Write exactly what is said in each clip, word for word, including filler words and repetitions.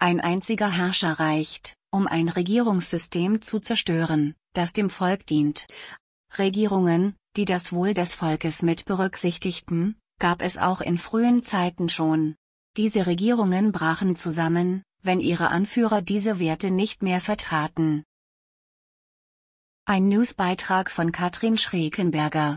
Ein einziger Herrscher reicht, um ein Regierungssystem zu zerstören, das dem Volk dient. Regierungen, die das Wohl des Volkes mit berücksichtigten, gab es auch in frühen Zeiten schon. Diese Regierungen brachen zusammen, wenn ihre Anführer diese Werte nicht mehr vertraten. Ein Newsbeitrag von Katrin Schrekenberger.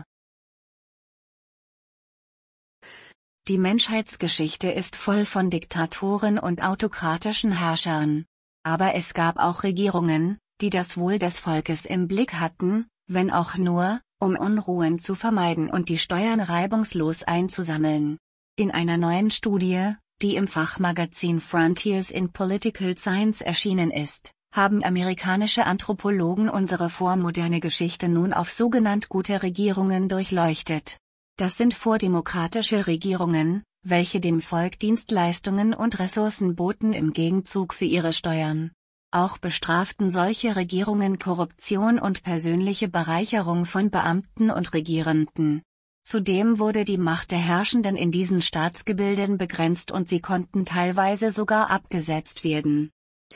Die Menschheitsgeschichte ist voll von Diktatoren und autokratischen Herrschern. Aber es gab auch Regierungen, die das Wohl des Volkes im Blick hatten, wenn auch nur, um Unruhen zu vermeiden und die Steuern reibungslos einzusammeln. In einer neuen Studie, die im Fachmagazin Frontiers in Political Science erschienen ist, haben amerikanische Anthropologen unsere vormoderne Geschichte nun auf sogenannt gute Regierungen durchleuchtet. Das sind vordemokratische Regierungen, welche dem Volk Dienstleistungen und Ressourcen boten im Gegenzug für ihre Steuern. Auch bestraften solche Regierungen Korruption und persönliche Bereicherung von Beamten und Regierenden. Zudem wurde die Macht der Herrschenden in diesen Staatsgebilden begrenzt und sie konnten teilweise sogar abgesetzt werden.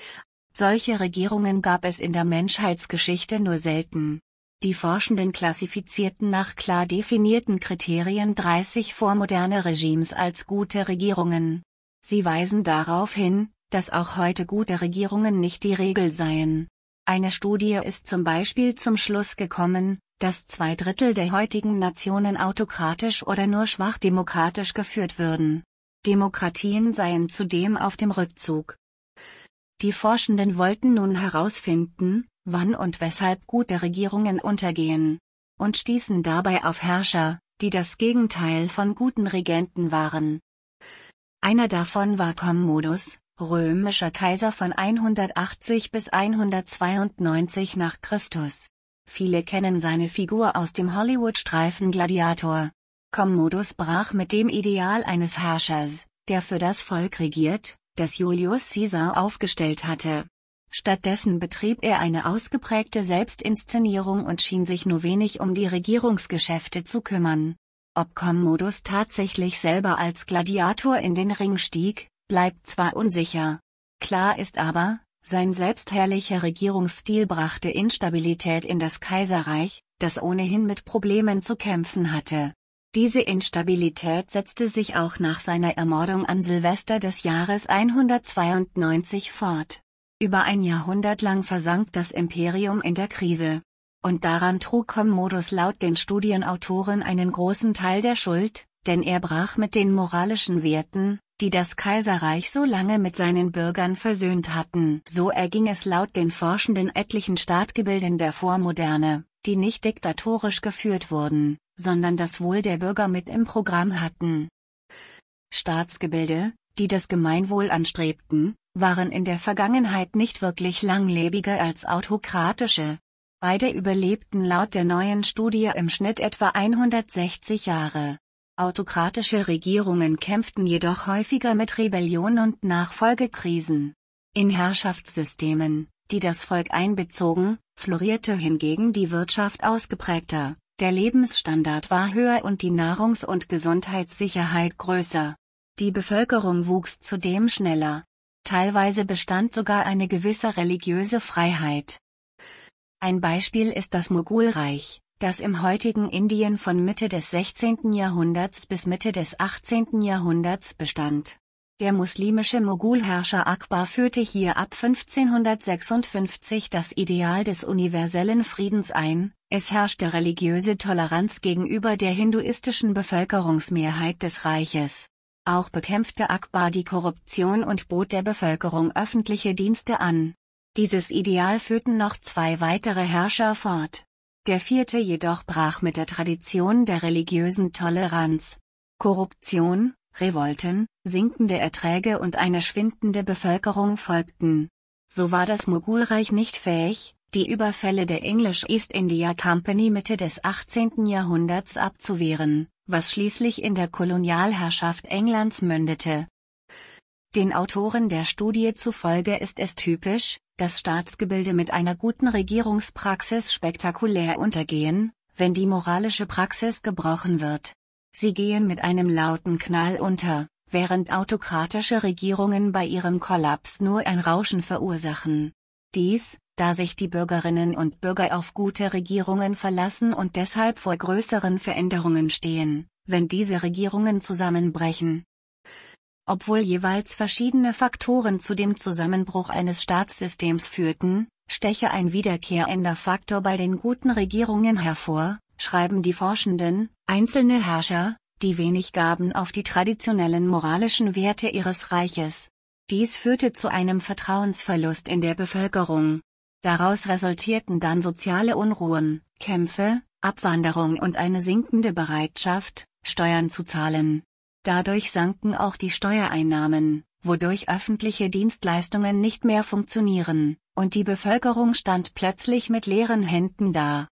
Solche Regierungen gab es in der Menschheitsgeschichte nur selten. Die Forschenden klassifizierten nach klar definierten Kriterien dreißig vormoderne Regimes als gute Regierungen. Sie weisen darauf hin, dass auch heute gute Regierungen nicht die Regel seien. Eine Studie ist zum Beispiel zum Schluss gekommen, dass zwei Drittel der heutigen Nationen autokratisch oder nur schwach demokratisch geführt würden. Demokratien seien zudem auf dem Rückzug. Die Forschenden wollten nun herausfinden, wann und weshalb gute Regierungen untergehen, und stießen dabei auf Herrscher, die das Gegenteil von guten Regenten waren. Einer davon war Commodus, römischer Kaiser von hundertachtzig bis hundertzweiundneunzig nach Christus. Viele kennen seine Figur aus dem Hollywood-Streifen Gladiator. Commodus brach mit dem Ideal eines Herrschers, der für das Volk regiert, das Julius Caesar aufgestellt hatte. Stattdessen betrieb er eine ausgeprägte Selbstinszenierung und schien sich nur wenig um die Regierungsgeschäfte zu kümmern. Ob Commodus tatsächlich selber als Gladiator in den Ring stieg, bleibt zwar unsicher. Klar ist aber, sein selbstherrlicher Regierungsstil brachte Instabilität in das Kaiserreich, das ohnehin mit Problemen zu kämpfen hatte. Diese Instabilität setzte sich auch nach seiner Ermordung an Silvester des Jahres hundertzweiundneunzig fort. Über ein Jahrhundert lang versank das Imperium in der Krise. Und daran trug Commodus laut den Studienautoren einen großen Teil der Schuld, denn er brach mit den moralischen Werten, die das Kaiserreich so lange mit seinen Bürgern versöhnt hatten. So erging es laut den Forschenden etlichen Staatgebilden der Vormoderne, die nicht diktatorisch geführt wurden, sondern das Wohl der Bürger mit im Programm hatten. Staatsgebilde, die das Gemeinwohl anstrebten, waren in der Vergangenheit nicht wirklich langlebiger als autokratische. Beide überlebten laut der neuen Studie im Schnitt etwa hundertsechzig Jahre. Autokratische Regierungen kämpften jedoch häufiger mit Rebellion und Nachfolgekrisen. In Herrschaftssystemen, die das Volk einbezogen, florierte hingegen die Wirtschaft ausgeprägter, der Lebensstandard war höher und die Nahrungs- und Gesundheitssicherheit größer. Die Bevölkerung wuchs zudem schneller. Teilweise bestand sogar eine gewisse religiöse Freiheit. Ein Beispiel ist das Mogulreich, das im heutigen Indien von Mitte des sechzehnten Jahrhunderts bis Mitte des achtzehnten Jahrhunderts bestand. Der muslimische Mogulherrscher Akbar führte hier ab fünfzehnhundertsechsundfünfzig das Ideal des universellen Friedens ein, es herrschte religiöse Toleranz gegenüber der hinduistischen Bevölkerungsmehrheit des Reiches. Auch bekämpfte Akbar die Korruption und bot der Bevölkerung öffentliche Dienste an. Dieses Ideal führten noch zwei weitere Herrscher fort. Der vierte jedoch brach mit der Tradition der religiösen Toleranz. Korruption, Revolten, sinkende Erträge und eine schwindende Bevölkerung folgten. So war das Mogulreich nicht fähig, die Überfälle der English East India Company Mitte des achtzehnten Jahrhunderts abzuwehren, was schließlich in der Kolonialherrschaft Englands mündete. Den Autoren der Studie zufolge ist es typisch, dass Staatsgebilde mit einer guten Regierungspraxis spektakulär untergehen, wenn die moralische Praxis gebrochen wird. Sie gehen mit einem lauten Knall unter, während autokratische Regierungen bei ihrem Kollaps nur ein Rauschen verursachen. Dies, da sich die Bürgerinnen und Bürger auf gute Regierungen verlassen und deshalb vor größeren Veränderungen stehen, wenn diese Regierungen zusammenbrechen. Obwohl jeweils verschiedene Faktoren zu dem Zusammenbruch eines Staatssystems führten, steche ein wiederkehrender Faktor bei den guten Regierungen hervor, schreiben die Forschenden: einzelne Herrscher, die wenig gaben auf die traditionellen moralischen Werte ihres Reiches. Dies führte zu einem Vertrauensverlust in der Bevölkerung. Daraus resultierten dann soziale Unruhen, Kämpfe, Abwanderung und eine sinkende Bereitschaft, Steuern zu zahlen. Dadurch sanken auch die Steuereinnahmen, wodurch öffentliche Dienstleistungen nicht mehr funktionieren, und die Bevölkerung stand plötzlich mit leeren Händen da.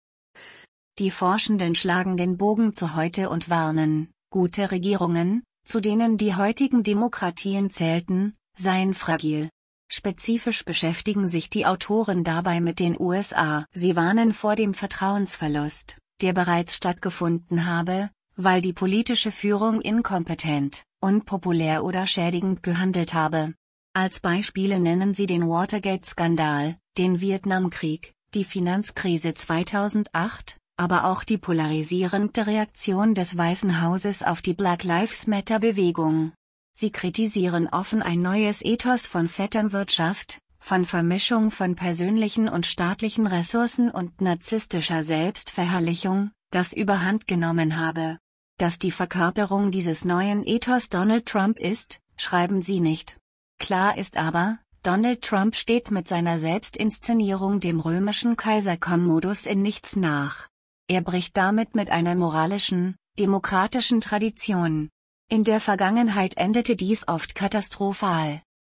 Die Forschenden schlagen den Bogen zu heute und warnen: Gute Regierungen, zu denen die heutigen Demokratien zählten, seien fragil. Spezifisch beschäftigen sich die Autoren dabei mit den U S A. Sie warnen vor dem Vertrauensverlust, der bereits stattgefunden habe, weil die politische Führung inkompetent, unpopulär oder schädigend gehandelt habe. Als Beispiele nennen sie den Watergate-Skandal, den Vietnamkrieg, die Finanzkrise zweitausendacht, aber auch die polarisierende Reaktion des Weißen Hauses auf die Black Lives Matter-Bewegung. Sie kritisieren offen ein neues Ethos von Vetternwirtschaft, von Vermischung von persönlichen und staatlichen Ressourcen und narzisstischer Selbstverherrlichung, das überhand genommen habe. Dass die Verkörperung dieses neuen Ethos Donald Trump ist, schreiben sie nicht. Klar ist aber, Donald Trump steht mit seiner Selbstinszenierung dem römischen Kaiser-Kommodus in nichts nach. Er bricht damit mit einer moralischen, demokratischen Tradition. In der Vergangenheit endete dies oft katastrophal.